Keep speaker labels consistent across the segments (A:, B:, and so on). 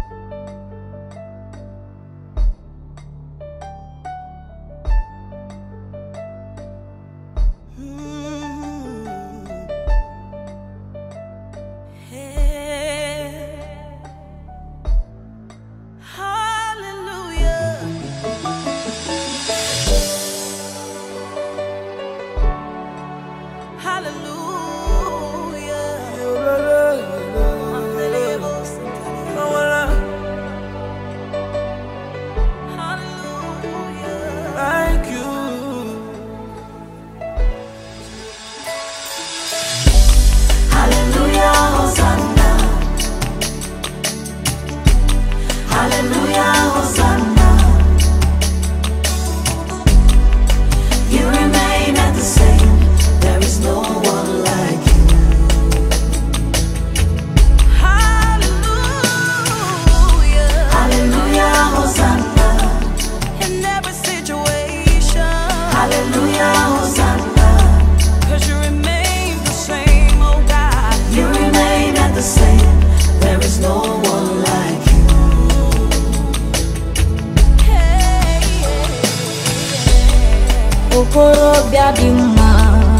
A: Okorobia bima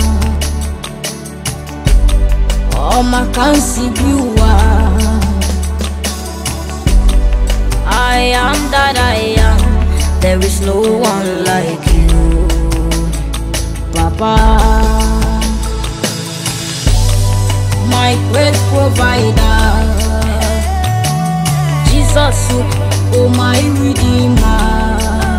A: O makansi biwa I am that I am. There is no one like you, Papa. My great provider, Jesus, oh my Redeemer,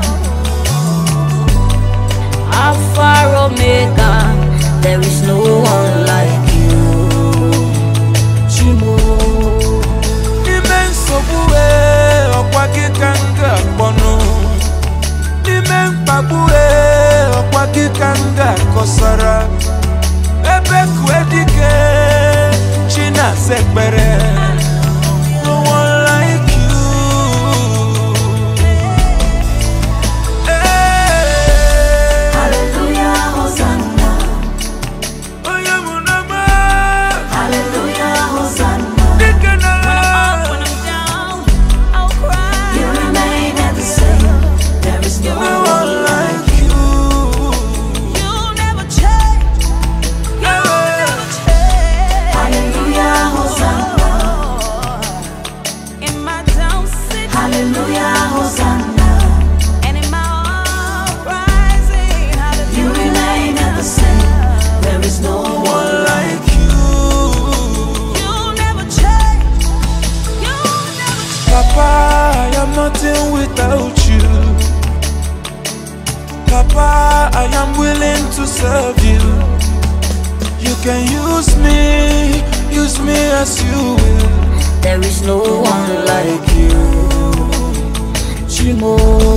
A: Alpha Omega, there is no one like you, Chimo.
B: Immense bue, okwaki kanga bono. Immense bue, okwaki kanga kosara. Ebe kwedike, china sekbere. No one like you. Nothing without you, Papa. I am willing to serve you. You can use me as you will.
A: There is no one like you, Chimo.